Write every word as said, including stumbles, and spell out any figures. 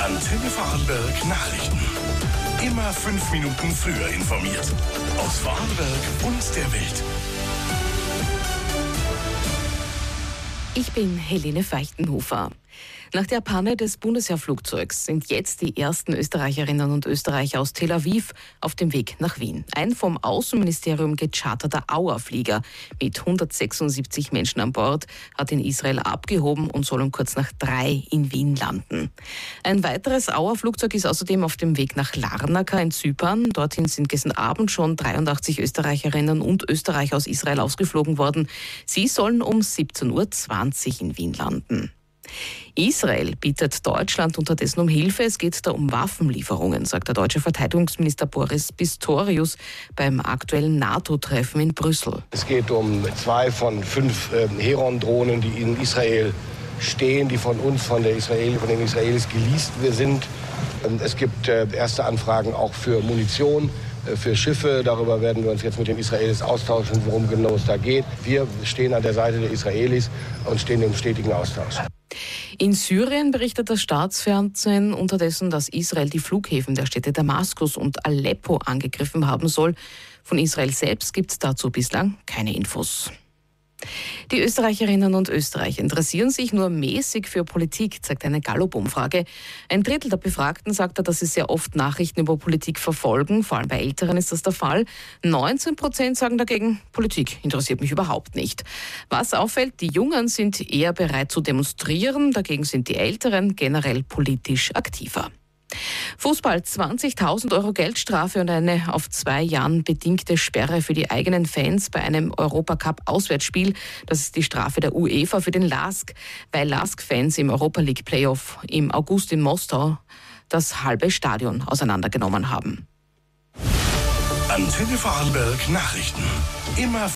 Antenne Vorarlberg Nachrichten. Immer fünf Minuten früher informiert. Aus Vorarlberg und der Welt. Ich bin Helene Feichtenhofer. Nach der Panne des Bundesheerflugzeugs sind jetzt die ersten Österreicherinnen und Österreicher aus Tel Aviv auf dem Weg nach Wien. Ein vom Außenministerium gecharterter Auer-Flieger mit hundertsechsundsiebzig Menschen an Bord hat in Israel abgehoben und soll um kurz nach drei in Wien landen. Ein weiteres Auer-Flugzeug ist außerdem auf dem Weg nach Larnaca in Zypern. Dorthin sind gestern Abend schon dreiundachtzig Österreicherinnen und Österreicher aus Israel ausgeflogen worden. Sie sollen um siebzehn Uhr zwanzig in Wien landen. Israel bittet Deutschland unterdessen um Hilfe. Es geht da um Waffenlieferungen, sagt der deutsche Verteidigungsminister Boris Pistorius beim aktuellen NATO-Treffen in Brüssel. Es geht um zwei von fünf äh, Heron-Drohnen, die in Israel stehen, die von uns, von, der Israel, von den Israelis geleast sind. Ähm, es gibt äh, erste Anfragen auch für Munition, äh, für Schiffe. Darüber werden wir uns jetzt mit den Israelis austauschen, worum genau es da geht. Wir stehen an der Seite der Israelis und stehen im stetigen Austausch. In Syrien berichtet das Staatsfernsehen unterdessen, dass Israel die Flughäfen der Städte Damaskus und Aleppo angegriffen haben soll. Von Israel selbst gibt es dazu bislang keine Infos. Die Österreicherinnen und Österreicher interessieren sich nur mäßig für Politik, zeigt eine Gallup-Umfrage. Ein Drittel der Befragten sagte, dass sie sehr oft Nachrichten über Politik verfolgen. Vor allem bei Älteren ist das der Fall. neunzehn Prozent sagen dagegen, Politik interessiert mich überhaupt nicht. Was auffällt, die Jungen sind eher bereit zu demonstrieren. Dagegen sind die Älteren generell politisch aktiver. Fußball, zwanzigtausend Euro Geldstrafe und eine auf zwei Jahren bedingte Sperre für die eigenen Fans bei einem Europacup-Auswärtsspiel. Das ist die Strafe der UEFA für den LASK, weil LASK-Fans im Europa League Playoff im August in Mostar das halbe Stadion auseinandergenommen haben. Antenne Vorarlberg Nachrichten. Immer